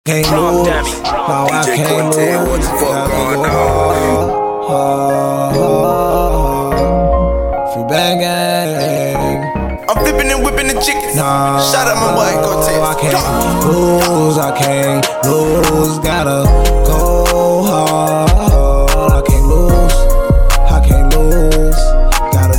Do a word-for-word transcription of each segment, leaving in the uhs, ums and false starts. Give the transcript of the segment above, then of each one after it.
Can't lose, no I can't lose. Gotta go hard, free bang gang. I'm flipping and whipping the chickens. Nah, shout out my boy Cortez. I can't lose, I can't lose. Gotta go hard. I can't lose, I can't lose. Gotta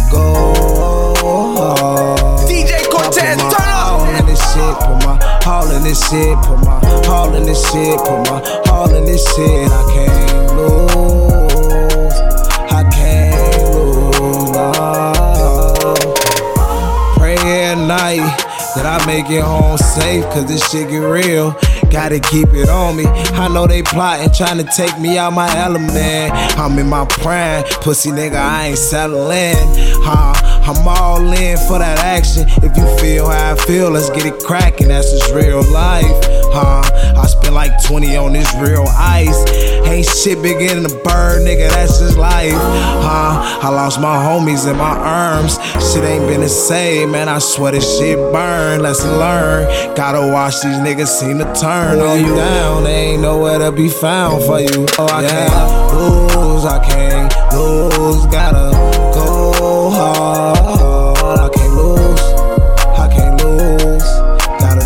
go hard. D J Cortez, turn up. All in this shit, put my all in this shit, put my all in this shit, put my all in this shit. I can't lose, I can't lose, no. Pray at night that I make it home safe, cause this shit get real. Gotta keep it on me. I know they plotting, trying to take me out my element. I'm in my prime, pussy nigga, I ain't settling. Huh? I'm all in for that action. If you feel how I feel, let's get it cracking. That's just real life. Huh? I spent like twenty on this real ice. Ain't shit beginning to burn, nigga, that's just life. Huh? I lost my homies in my arms. Shit ain't been the same, man. I swear this shit burn. Lesson learned. Gotta watch these niggas seem to turn on you down. They ain't nowhere to be found for you. Oh, I yeah. can't lose, I can't lose. Gotta go hard. I can't lose, I can't lose. Gotta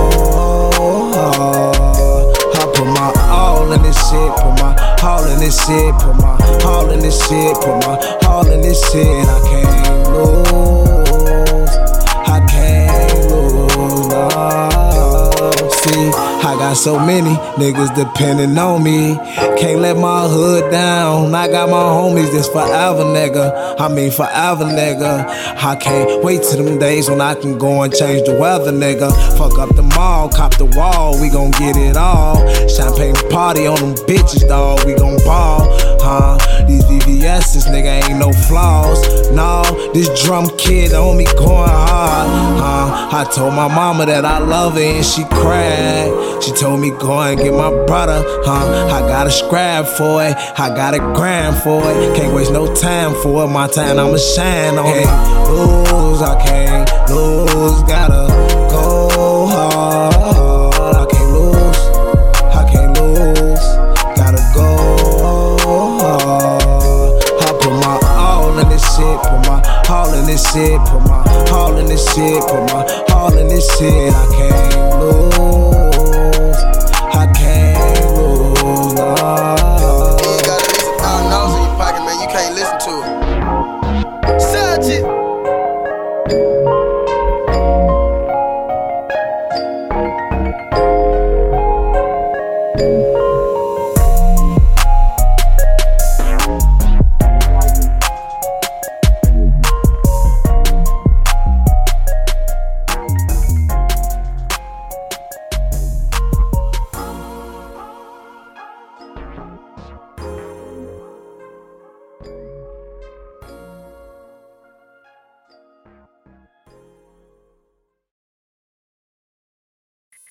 go hard. I put my all in this shit, put my all in this shit, put my all in this shit, put my all in this shit. I can't lose, I can't lose, no. See, I got so many niggas depending on me. Can't let my hood down. I got my homies this forever, nigga. I mean forever, nigga. I can't wait till them days when I can go and change the weather, nigga. Fuck up the mall, cop the wall, we gon' get it all. Champagne party on them bitches, dawg, we gon' ball. Huh? These V V S's, nigga, ain't no flaws. No, this drum kid on me going hard. Huh? I told my mama that I love her and she cried. She told me go and get my brother, huh? I got a scrap for it, I got a gram for it. Can't waste no time for it, my time I'ma shine on it. Can't lose, I can't lose. Gotta go hard. I can't lose, I can't lose. Gotta go hard. I put my all in this shit, put my all in this shit, put my all in this shit, put my